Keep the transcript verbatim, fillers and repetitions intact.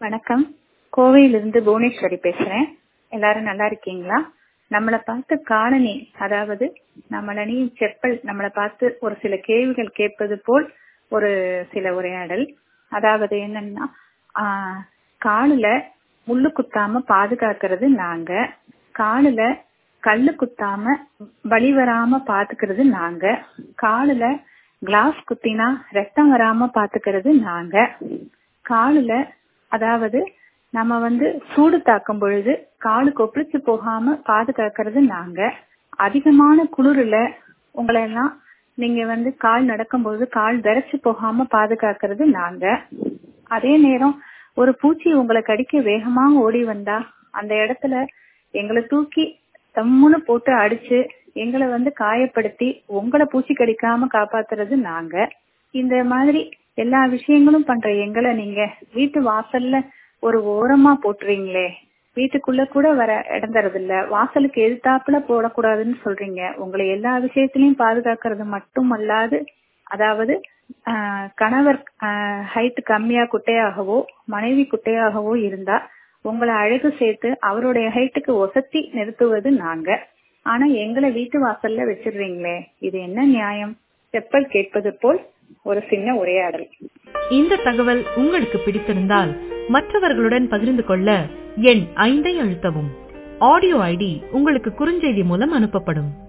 வணக்கம். கோவையிலிருந்து புவனேஸ்வரி பேசுறேன். எல்லாரும் நல்லா இருக்கீங்களா? நம்மளை பார்த்து காலனி, அதாவது நம்மள நீ செப்பல் நம்மளை பார்த்து ஒரு சில கேள்விகள் கேட்பது போல் ஒரு சில உரையாடல். அதாவது என்னன்னா, ஆஹ் காலுல முள்ளு குத்தாம பாதுகாக்கிறது நாங்க, காலுல கல்லு குத்தாம வலி வராம பாத்துக்கிறது நாங்க, காலுல கிளாஸ் குத்தினா ரத்தம் வராம பாத்துக்கிறது நாங்க, காலுல அதாவது நம்ம வந்து சூடு தாக்கும் பொழுது காலு கொப்பளிச்சு போகாம பாதுகாக்கிறது நாங்க, அதிகமான குளிர்ல உங்களை எல்லாம் நீங்க வந்து கால் நடக்கும்போது கால் விரைச்சு போகாம பாதுகாக்கிறது நாங்க, அதே நேரம் ஒரு பூச்சி உங்களை கடிக்க வேகமா ஓடி வந்தா அந்த இடத்துல எங்களை தூக்கி தம்முன்னு போட்டு அடிச்சு எங்களை வந்து காயப்படுத்தி உங்களை பூச்சி கடிக்காம காப்பாத்துறது நாங்க. இந்த மாதிரி எல்லா விஷயங்களும் பண்ற எங்களை நீங்க வீட்டு வாசல்ல ஒரு ஓரமா போட்டுறீங்களே, வீட்டுக்குள்ள கூட வர இடம் தரது இல்ல, வாசலுக்கு எதிர்த்தாப்புல போடக்கூடாதுன்னு சொல்றீங்க. உங்களை எல்லா விஷயத்திலயும் பாதுகாக்கிறது மட்டும் அல்லாது, அதாவது ஆஹ் கணவர் ஹைட் கம்மியா குட்டையாகவோ மனைவி குட்டையாகவோ இருந்தா உங்களை அழகு சேர்த்து அவருடைய ஹைட்டுக்கு ஒசத்தி நிறுத்துவது நாங்க. ஆனா எங்களை வீட்டு வாசல்ல வச்சிடுறீங்களே, இது என்ன நியாயம்? செப்பல் கேட்பது போல் ஒரு சின்ன உரையாடல். இந்த தகவல் உங்களுக்கு பிடித்திருந்தால் மற்றவர்களுடன் பகிர்ந்து கொள்ள எண் ஐந்தை அழுத்தவும். ஆடியோ ஐடி உங்களுக்கு குறுஞ்செய்தி மூலம் அனுப்பப்படும்.